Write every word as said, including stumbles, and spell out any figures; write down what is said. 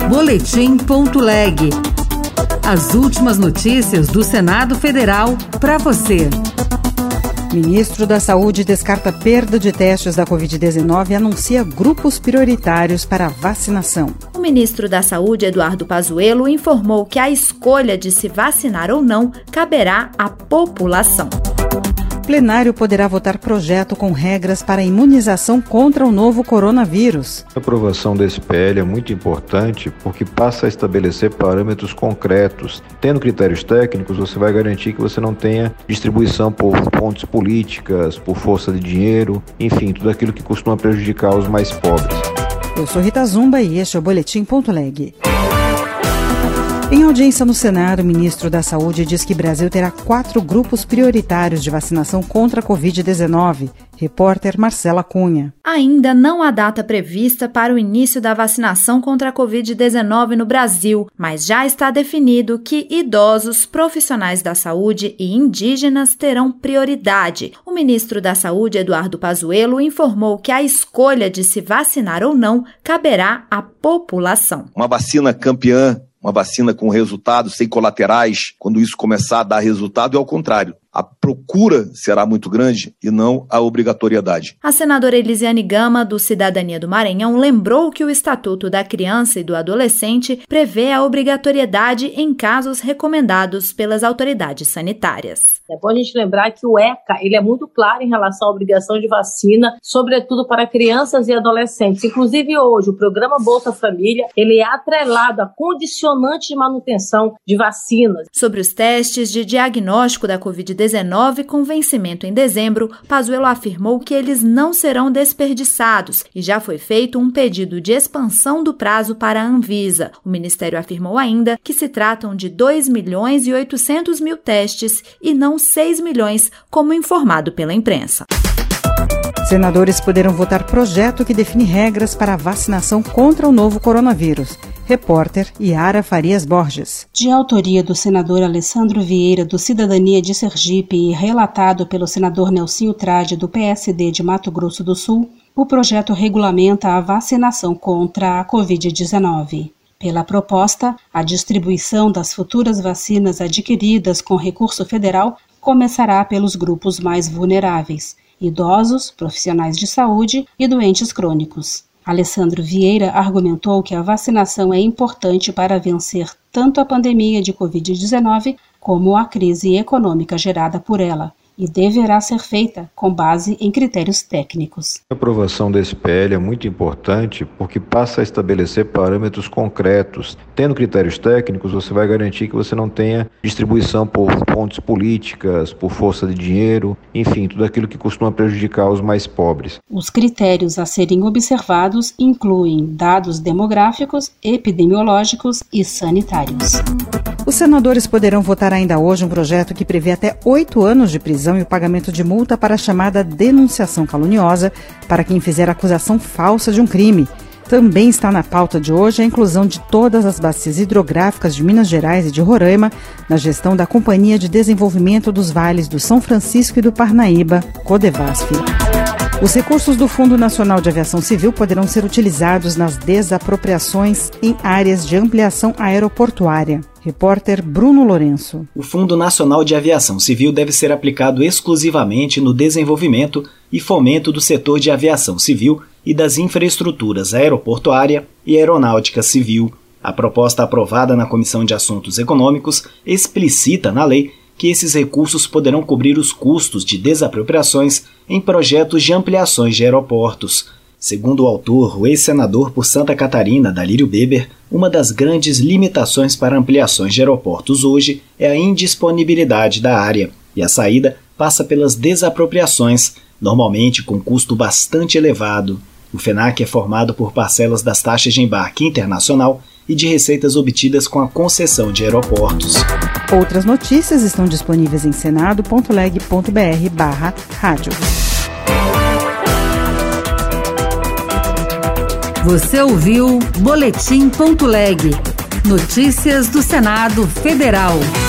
boletim ponto leg. As últimas notícias do Senado Federal para você. Ministro da Saúde descarta perda de testes da covid dezenove e anuncia grupos prioritários para a vacinação. O ministro da Saúde, Eduardo Pazuello, informou que a escolha de se vacinar ou não caberá à população. O plenário poderá votar projeto com regras para a imunização contra o novo coronavírus. A aprovação desse P L é muito importante porque passa a estabelecer parâmetros concretos. Tendo critérios técnicos, você vai garantir que você não tenha distribuição por pontes políticas, por força de dinheiro, enfim, tudo aquilo que costuma prejudicar os mais pobres. Eu sou Rita Zumba e este é o boletim ponto leg. Em audiência no Senado, o ministro da Saúde diz que o Brasil terá quatro grupos prioritários de vacinação contra a covid dezenove. Repórter Marcela Cunha. Ainda não há data prevista para o início da vacinação contra a covid dezenove no Brasil, mas já está definido que idosos, profissionais da saúde e indígenas terão prioridade. O ministro da Saúde, Eduardo Pazuello, informou que a escolha de se vacinar ou não caberá à população. Uma vacina campeã, uma vacina com resultados, sem colaterais, quando isso começar a dar resultado, é ao contrário. A procura será muito grande e não a obrigatoriedade. A senadora Elisiane Gama, do Cidadania do Maranhão, lembrou que o Estatuto da Criança e do Adolescente prevê a obrigatoriedade em casos recomendados pelas autoridades sanitárias. É bom a gente lembrar que o ECA ele é muito claro em relação à obrigação de vacina, sobretudo para crianças e adolescentes. Inclusive hoje, o programa Bolsa Família ele é atrelado a condicionante de manutenção de vacinas. Sobre os testes de diagnóstico da covid dezenove com vencimento em dezembro, Pazuello afirmou que eles não serão desperdiçados e já foi feito um pedido de expansão do prazo para a Anvisa. O Ministério afirmou ainda que se tratam de dois milhões e oitocentos mil testes e não seis milhões, como informado pela imprensa. Senadores poderão votar projeto que define regras para a vacinação contra o novo coronavírus. Repórter Yara Farias Borges. De autoria do senador Alessandro Vieira, do Cidadania de Sergipe, e relatado pelo senador Nelsinho Trade, do P S D de Mato Grosso do Sul, o projeto regulamenta a vacinação contra a covid dezenove. Pela proposta, a distribuição das futuras vacinas adquiridas com recurso federal começará pelos grupos mais vulneráveis: idosos, profissionais de saúde e doentes crônicos. Alessandro Vieira argumentou que a vacinação é importante para vencer tanto a pandemia de covid dezenove como a crise econômica gerada por ela, e deverá ser feita com base em critérios técnicos. A aprovação desse P L é muito importante porque passa a estabelecer parâmetros concretos. Tendo critérios técnicos, você vai garantir que você não tenha distribuição por pontes políticas, por força de dinheiro, enfim, tudo aquilo que costuma prejudicar os mais pobres. Os critérios a serem observados incluem dados demográficos, epidemiológicos e sanitários. Os senadores poderão votar ainda hoje um projeto que prevê até oito anos de prisão e o pagamento de multa para a chamada denunciação caluniosa para quem fizer acusação falsa de um crime. Também está na pauta de hoje a inclusão de todas as bacias hidrográficas de Minas Gerais e de Roraima na gestão da Companhia de Desenvolvimento dos Vales do São Francisco e do Parnaíba, Codevasf. Os recursos do Fundo Nacional de Aviação Civil poderão ser utilizados nas desapropriações em áreas de ampliação aeroportuária. Repórter Bruno Lourenço. O Fundo Nacional de Aviação Civil deve ser aplicado exclusivamente no desenvolvimento e fomento do setor de aviação civil e das infraestruturas aeroportuária e aeronáutica civil. A proposta aprovada na Comissão de Assuntos Econômicos explicita na lei que esses recursos poderão cobrir os custos de desapropriações em projetos de ampliações de aeroportos. Segundo o autor, o ex-senador por Santa Catarina, Dalírio Beber, uma das grandes limitações para ampliações de aeroportos hoje é a indisponibilidade da área, e a saída passa pelas desapropriações, normalmente com custo bastante elevado. O FENAC é formado por parcelas das taxas de embarque internacional e de receitas obtidas com a concessão de aeroportos. Outras notícias estão disponíveis em senado ponto leg ponto br barra rádio. Você ouviu Boletim ponto leg. Notícias do Senado Federal.